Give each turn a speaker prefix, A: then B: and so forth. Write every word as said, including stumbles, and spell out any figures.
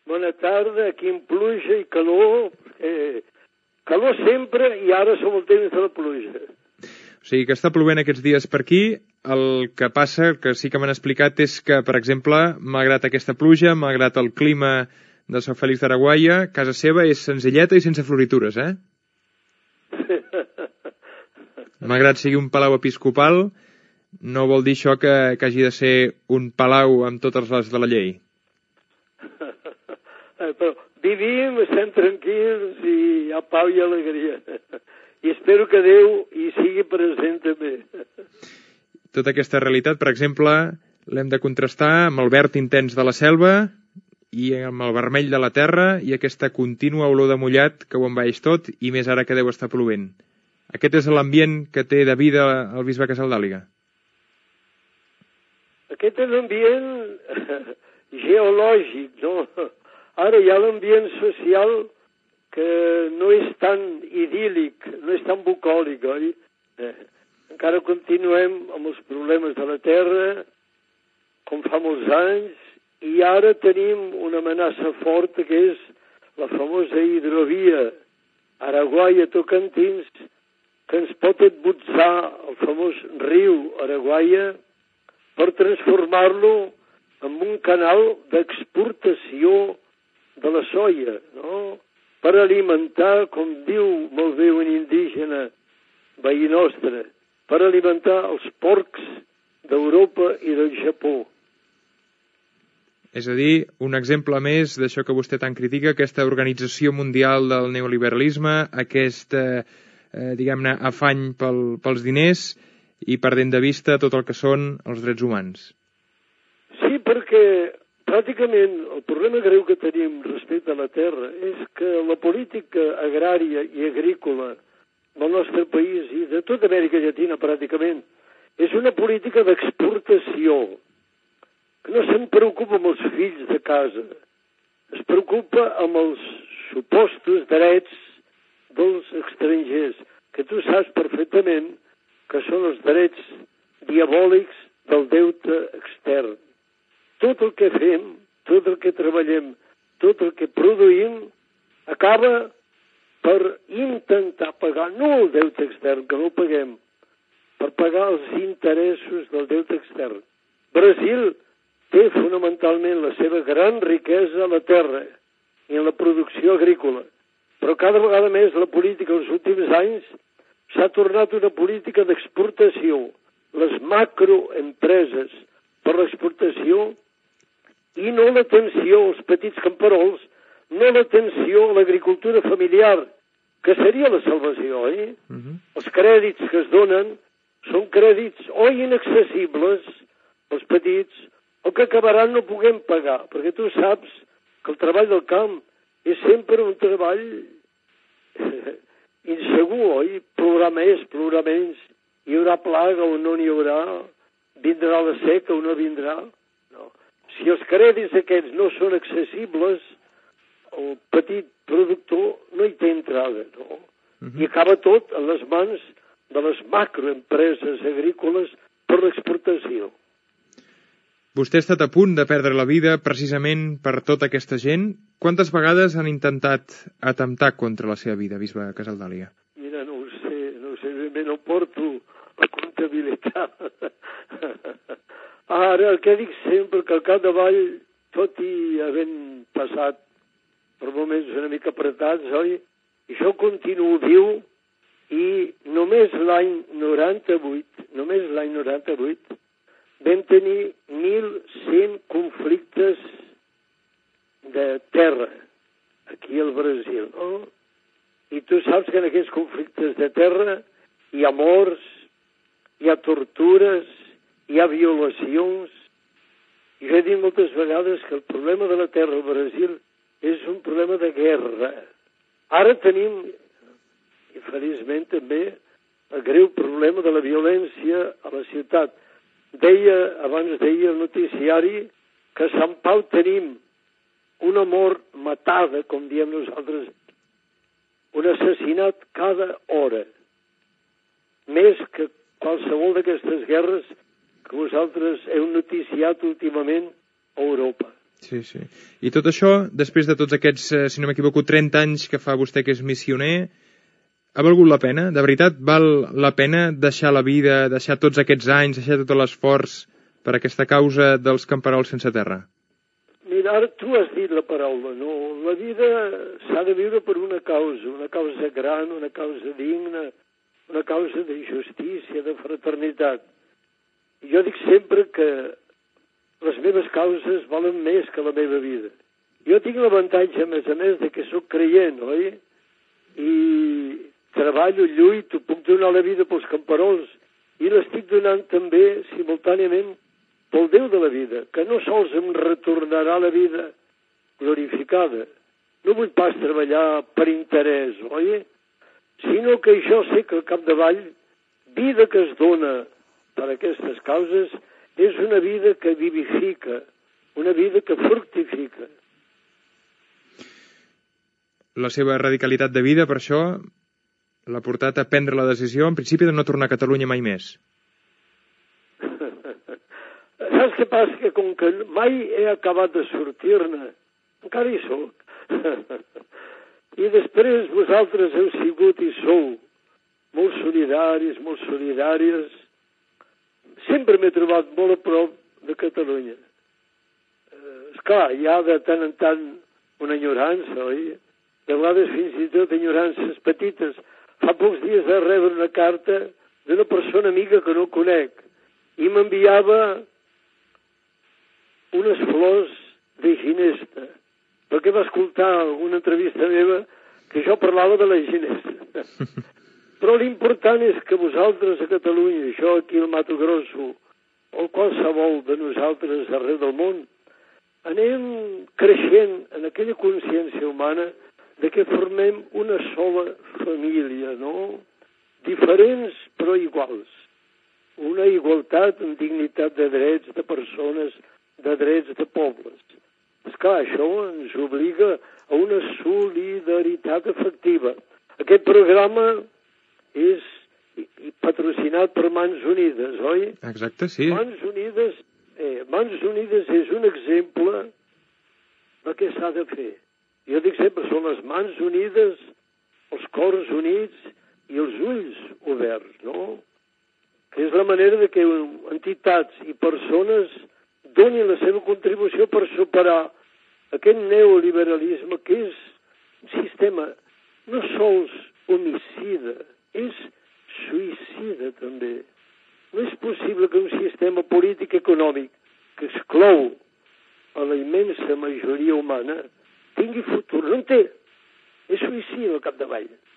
A: Bona tarda, aquí en pluja i calor. Eh, calor sempre i ara som el temps de la pluja.
B: O sigui que està plovent aquests dies per aquí. El que passa, que sí que m'han explicat, és que, per exemple, malgrat aquesta pluja, malgrat el clima de Sant Fèlix d'Araguaia, casa seva és senzilleta i sense floritures, eh? Malgrat sigui un palau episcopal, no vol dir això que, que hagi de ser un palau amb totes les de la llei.
A: Però vivim, estem tranquils i hi ha pau i alegria. I espero que Déu hi sigui present també.
B: Tota aquesta realitat, per exemple, l'hem de contrastar amb el verd intens de la selva i amb el vermell de la terra i aquesta contínua olor de mullat que ho envaeix tot, i més ara que deu estar plovent. Aquest és l'ambient que té de vida el bisbe Casaldàliga.
A: Aquest és l'ambient geològic, no? Ara hi ha l'ambient social que no és tan idíl·lic, no és tan bucòlic, oi? Eh, encara continuem amb els problemes de la terra, com fa molts anys, i ara tenim una amenaça forta que és la famosa hidrovia Araguaia-Tocantins, que ens pot embutzar el famós riu Araguaia per transformar-lo en un canal d'exportació de la soia, no? Per alimentar, com diu molt bé un indígena veí nostre, per alimentar els porcs d'Europa i del Japó.
B: És a dir, un exemple més d'això que vostè tant critica, aquesta organització mundial del neoliberalisme, aquest, eh, eh, diguem-ne, afany pel, pels diners i perdent de vista tot el que són els drets humans.
A: Sí, perquè pràcticament el problema greu que tenim respecte a la terra és que la política agrària i agrícola del nostre país i de tota Amèrica Llatina pràcticament és una política d'exportació, que no se'n preocupa amb els fills de casa, es preocupa amb els supostos drets dels estrangers, que tu saps perfectament que són els drets diabòlics del deute extern. Tot el que fem, tot el que treballem, tot el que produïm, acaba per intentar pagar, no el deute extern, que no el paguem, per pagar els interessos del deute extern. Brasil té fonamentalment la seva gran riquesa a la terra i en la producció agrícola, però cada vegada més la política dels últims anys s'ha tornat una política d'exportació. Les macroempreses per l'exportació i no l'atenció als petits camperols, no l'atenció a l'agricultura familiar, que seria la salvació, oi? Uh-huh. Els crèdits que es donen són crèdits o inaccessibles als petits o que acabaran no puguem pagar, perquè tu saps que el treball del camp és sempre un treball insegur, oi? Plourà més, plourà menys, hi haurà plaga o no n'hi haurà, vindrà la seca o no vindrà. No. Si els crèdits aquests no són accessibles, el petit productor no hi té entrada, no? Uh-huh. I acaba tot en les mans de les macroempreses agrícoles per l'exportació.
B: Vostè ha estat a punt de perdre la vida precisament per tota aquesta gent. Quantes vegades han intentat atemptar contra la seva vida, bisbe Casaldàliga?
A: Mira, no ho sé, no ho sé, ben no porto la comptabilitat. Ara, el que dic sempre, que al capdavall, tot i havent passat per moments una mica apretats, oi? Jo continuo viu i només l'any noranta-vuit, només l'any noranta-vuit, vam tenir mil cent conflictes de terra aquí al Brasil, no? I tu saps que en aquests conflictes de terra hi ha morts, hi ha tortures, hi ha violacions. Jo he dit moltes vegades que el problema de la terra al Brasil és un problema de guerra. Ara tenim, i feliçment també, el greu problema de la violència a la ciutat. Deia, abans deia el noticiari, que a Sant Pau tenim una mort matada, com diem nosaltres, un assassinat cada hora, més que qualsevol d'aquestes guerres que vosaltres heu noticiat últimament a Europa.
B: Sí, sí. I tot això, després de tots aquests, eh, si no m'equivoco, trenta anys que fa vostè que és missioner, ha valgut la pena? De veritat, val la pena deixar la vida, deixar tots aquests anys, deixar tot l'esforç per aquesta causa dels camperols sense terra?
A: Mira, ara tu has dit la paraula, no? La vida s'ha de viure per una causa, una causa gran, una causa digna, una causa de justícia, de fraternitat. Jo dic sempre que les meves causes valen més que la meva vida. Jo tinc l'avantatge, a més a més, de que sóc creient, oi? I treballo, lluito, puc donar la vida pels camperols i l'estic donant també, simultàniament, pel Déu de la vida, que no sols em retornarà la vida glorificada. No vull pas treballar per interès, oi? Sinó que jo sé que al capdavall, vida que es dona per aquestes causes, és una vida que vivifica, una vida que fructifica.
B: La seva radicalitat de vida, per això, l'ha portat a prendre la decisió, en principi, de no tornar a Catalunya mai més.
A: Saps què passa? Que com que mai he acabat de sortir-ne, encara hi soc. I després vosaltres heu sigut i sou molt solidaris, molt solidàries. Sempre m'he trobat molt a prop de Catalunya. Eh, esclar, hi ha de tant en tant una enyorança, oi? De vegades fins i tot enyorances petites. Fa pocs dies de rebre una carta d'una persona amiga que no conec i m'enviava unes flors de ginesta, perquè va escoltar alguna entrevista meva que jo parlava de la ginesta. Però l'important és que vosaltres a Catalunya, això aquí al Mato Grosso, o qualsevol de nosaltres arreu del món, anem creixent en aquella consciència humana de que formem una sola família, no? Diferents però iguals. Una igualtat en dignitat de drets de persones, de drets de pobles. Esclar, això ens obliga a una solidaritat efectiva. Aquest programa és patrocinat per Mans Unides, oi?
B: Exacte, sí.
A: Mans Unides, eh, Mans Unides és un exemple del que s'ha de fer. Jo dic sempre, són les mans unides, els cors units i els ulls oberts, no? Que és la manera de que entitats i persones donin la seva contribució per superar aquest neoliberalisme que és un sistema no sols homicida, és suïcida també. No és possible que un sistema polític econòmic que exclou a la immensa majoria humana tingui futur. No en té. És suïcida al capdavall.